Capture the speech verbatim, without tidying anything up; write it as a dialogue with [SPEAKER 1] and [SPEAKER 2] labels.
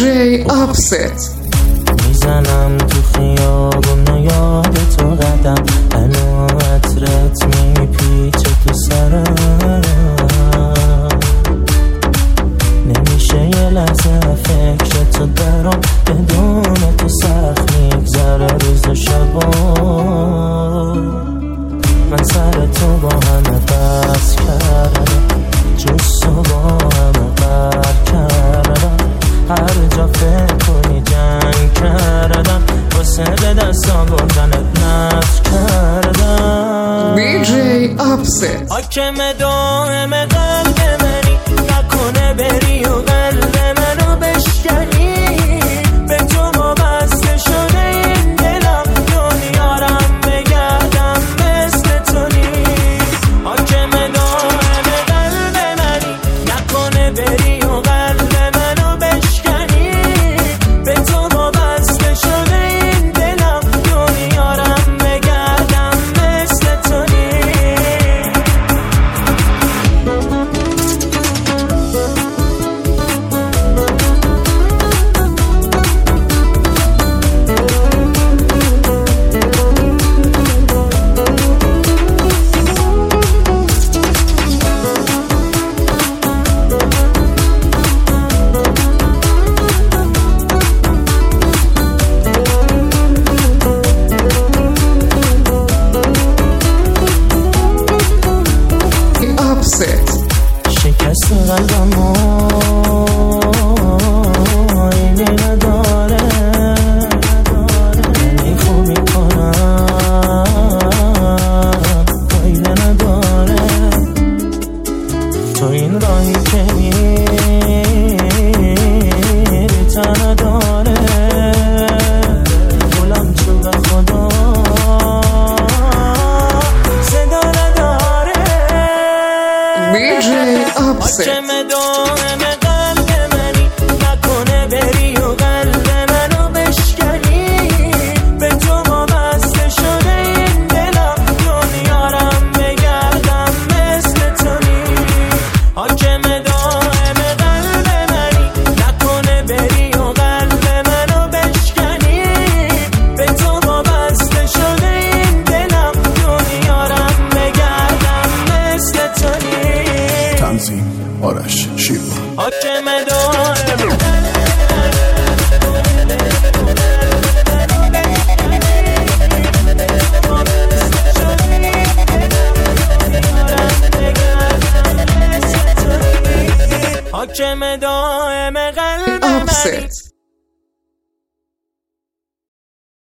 [SPEAKER 1] دی جی Upset.
[SPEAKER 2] میزنم تو خیابون و یاد تو قدم، هنو عطرت میپیچه تو سرم، نمیشه یه لحظه فکر تو درم، بدون تو سخت میگذره روز و شبا. من سر تو با همه بس کردم، جز تو با همه بر کردم، هر جا فکر کنی جنگ کردم، واسه به دستا بردنت نفت کردم.
[SPEAKER 1] دی جی Upset.
[SPEAKER 2] حاکم دائم قلب منی، نکنه بری و قلب منو بشکنی، به تو وابسته شده این دلم، دنیارم بگردم مثل تو نیست. حاکم دائم قلب منی، نکنه بری و قلب منو بشکنی، به تو وابسته شده این دلم، دنیارم بگردم مثل تو نیست. شکست قلبم ایلی نداره، یعنی خوب میکنم ایلی نداره، تو این راهی که میری تنها داره، گلم تو به خدا صدا نداره.
[SPEAKER 1] دی جی Upset.
[SPEAKER 2] حاکم دائم قلب منی، نکنه بری و قلب منو بشکنی، به تو وابسته شده این دلم، دنیارم بگردم مثل تو نیست. حاکم دائم قلب منی، نکنه بری و قلب منو بشکنی، به تو وابسته شده این دلم، دنیارم بگردم مثل تو نیست.
[SPEAKER 3] تنظیم آرش شیوا.
[SPEAKER 2] حاکم دائم حاکم دائم قلب منی.
[SPEAKER 1] Upset.